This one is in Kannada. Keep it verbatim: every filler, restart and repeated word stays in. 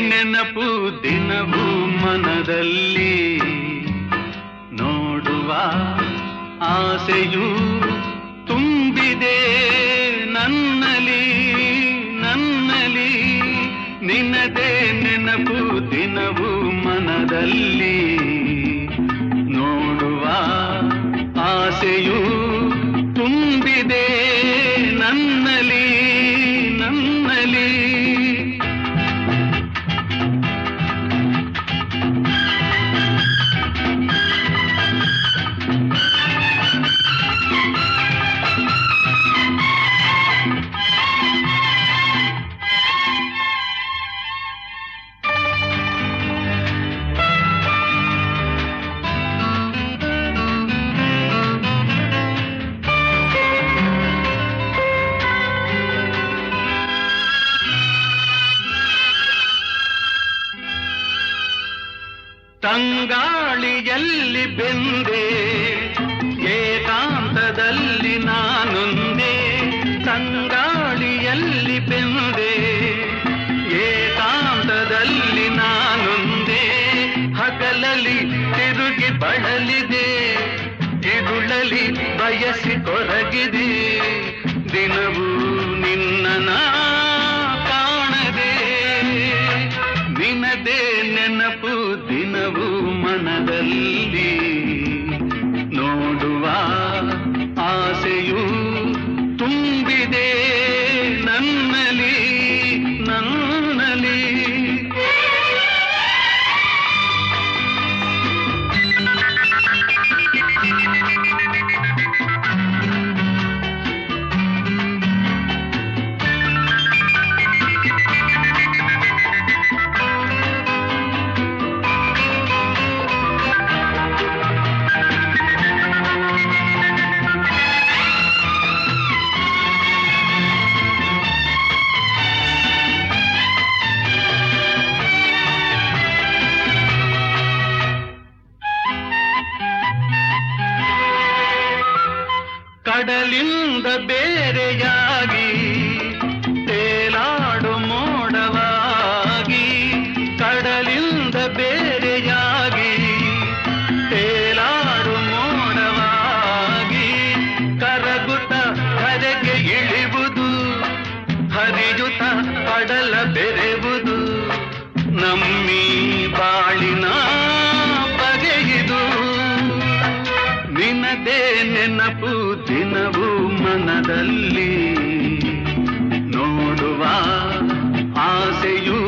ನೆನಪು ದಿನವೂ ಮನದಲ್ಲಿ ನೋಡುವ ಆಸೆಯೂ ತುಂಬಿದೆ ನನ್ನಲಿ ನನ್ನಲಿ ನಿನ್ನದೇ ನೆನಪು ದಿನವೂ ಮನದಲ್ಲಿ ನೋಡುವ ಆಸೆಯೂ ತುಂಬಿದೆ ನನ್ನಲಿ ನನ್ನಲಿ ತಂಗಾಳಿಯಲ್ಲಿ ಬೆಂದೆ ಏಕಾಂತದಲ್ಲಿ ನಾನೊಂದೇ ತಂಗಾಳಿಯಲ್ಲಿ ಬೆಂದೆ ಏಕಾಂತದಲ್ಲಿ ನಾನೊಂದೇ ಹಗಲಲ್ಲಿ ತಿರುಗಿ ಬಳಲಿದೆ ಇರುಳಲಿ ಬಯಸಿ ಕೊರಗಿದೆ ದಿನವೂ ನಿನ್ನ ಕಾಣದೆ ನಿನದೇ ನೆನಪು ದಿನವೂ ಮನದಲ್ಲಿ ನೋಡುವ ಆಸೆಯೂ ತುಂಬಿದೆ ನನ್ನಲಿ ನನ್ನಲಿ ಕಡಲಿಂದ ಬೇರೆಯಾಗಿ ತೇಲಾಡು ಮೋಡವಾಗಿ ಕಡಲಿಂದ ಬೇರೆಯಾಗಿ ತೇಲಾಡು ಮೋಡವಾಗಿ ಕರಗುತ್ತ ಕರೆಗೆ ಇಳಿವುದು ಹರಿಯುತ್ತ ಕಡಲ ಬೆರೆವುದು ನಮ್ಮಿ ಬಾಳಿನ ಬಗೆಯಿದು ನಿನದೇ ನೆನಪು ದಿನವೂ ಮನದಲ್ಲಿ ನೋಡುವ ಆಸೆಯೂ